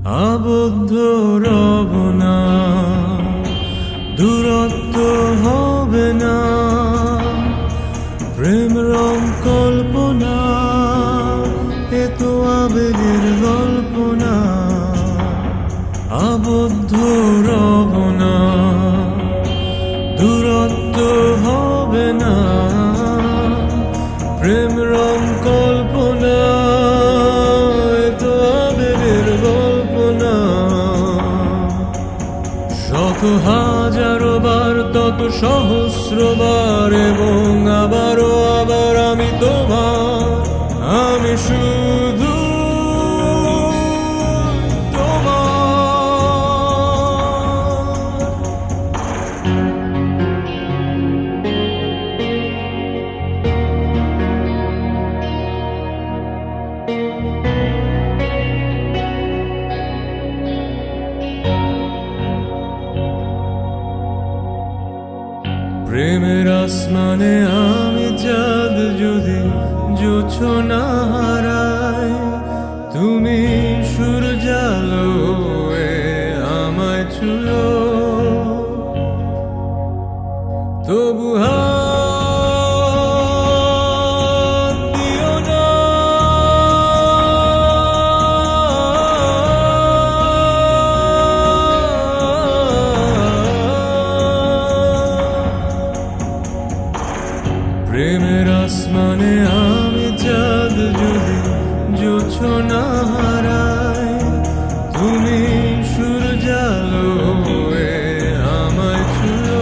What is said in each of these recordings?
আবদ্ধ রব না, দূরত্ব হবে না, প্রেম রং কল্পনা, এ তো আবেগের গল্প না। আবদ্ধ রব না, দূরত্ব হবে না, প্রেম রং কল্পনা, এ তো আবেগের গল্প না। শত হাজারো বার, তত সহস্রবার, এবং আবারও আবার আমি তোমার, আমি শুধু প্রেমের আসমানে আমি চাঁদ যদি জোছনা হারাই, তুমি সূর্যালো হয়ে আমায় ছুঁয়ো, তবু হাত দিও না। প্রেমের আসমানে আমি চাঁদ যদি জোছনা হারাই, তুমি সূর্যালো হয়ে আমায় ছুঁয়ো,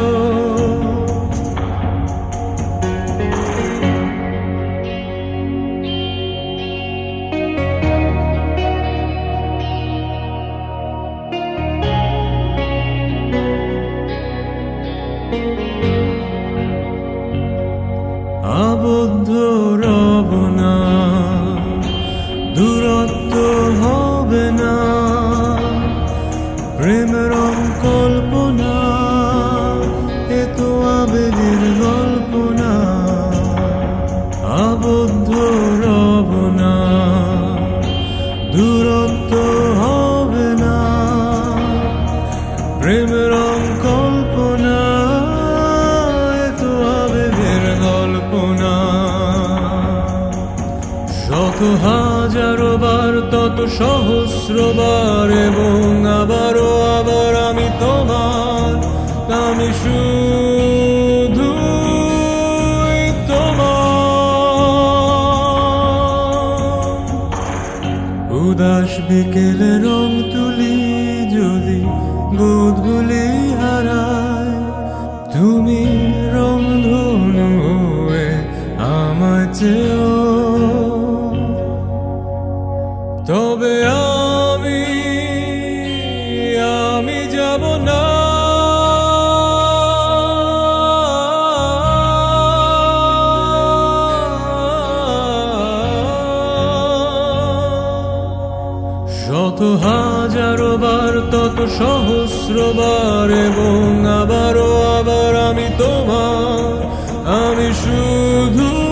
আবদ্ধ রব না, দূরত্ব হবে না, প্রেম রং কল্পনা, এ তো আবেগের গল্প না। আবদ্ধ রব না, দূরত্ব হবে না, প্রেম রং কল্পনা, এ তো আবেগের গল্প না। শত হাজারো বার, তত সহস্রবার, এবং আবারও আবার আমি তোমার, আমি শুধু তোমার। উদাস বিকেলে রং তুলি যদি গোধূলি হারায়, তুমি রংধনু হয়ে আমায় চেয়েও, তবে আমি যাব না। শত হাজারো বার, তত সহস্রবার, এবং আবারও আবার আমি তোমার, আমি শুধু